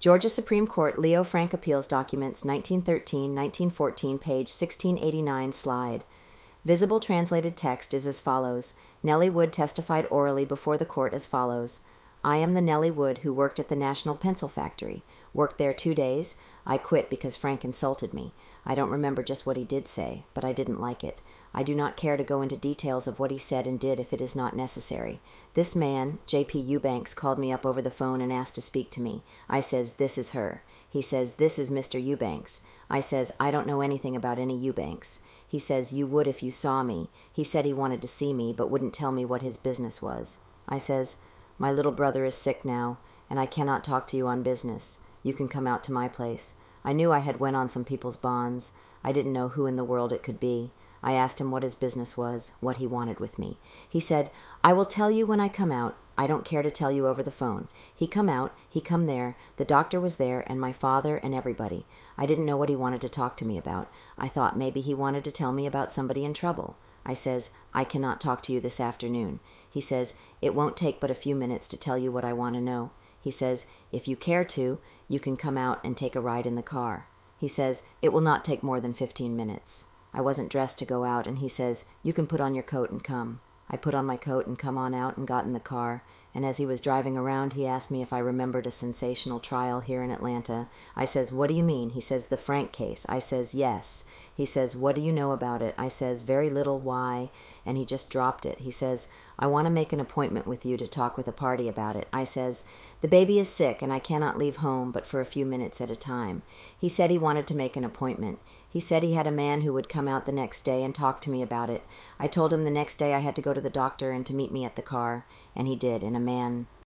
Georgia Supreme Court Leo Frank Appeals Documents 1913-1914, page 1689, slide. Visible translated text is as follows. Nellie Wood testified orally before the court as follows. I am the Nellie Wood who worked at the National Pencil Factory. Worked there 2 days. I quit because Frank insulted me. I don't remember just what he did say, but I didn't like it. I do not care to go into details of what he said and did if it is not necessary. This man, J.P. Eubanks, called me up over the phone and asked to speak to me. I says, this is her. He says, this is Mr. Eubanks. I says, I don't know anything about any Eubanks. He says, you would if you saw me. He said he wanted to see me, but wouldn't tell me what his business was. I says, my little brother is sick now, and I cannot talk to you on business. You can come out to my place. I knew I had went on some people's bonds. I didn't know who in the world it could be. I asked him what his business was, what he wanted with me. He said, I will tell you when I come out. I don't care to tell you over the phone. He come out, he come there, the doctor was there, and my father and everybody. I didn't know what he wanted to talk to me about. I thought maybe he wanted to tell me about somebody in trouble. I says, I cannot talk to you this afternoon. He says, it won't take but a few minutes to tell you what I want to know. He says, if you care to, you can come out and take a ride in the car. He says, it will not take more than 15 minutes. I wasn't dressed to go out, and he says, you can put on your coat and come. I put on my coat and come on out and got in the car, and as he was driving around, he asked me if I remembered a sensational trial here in Atlanta. I says, what do you mean? He says, the Frank case. I says, yes. He says, what do you know about it? I says, very little. Why? And he just dropped it. He says, I want to make an appointment with you to talk with a party about it. I says, the baby is sick and I cannot leave home but for a few minutes at a time. He said he wanted to make an appointment. He said he had a man who would come out the next day and talk to me about it. I told him the next day I had to go to the doctor and to meet me at the car, and he did, and a man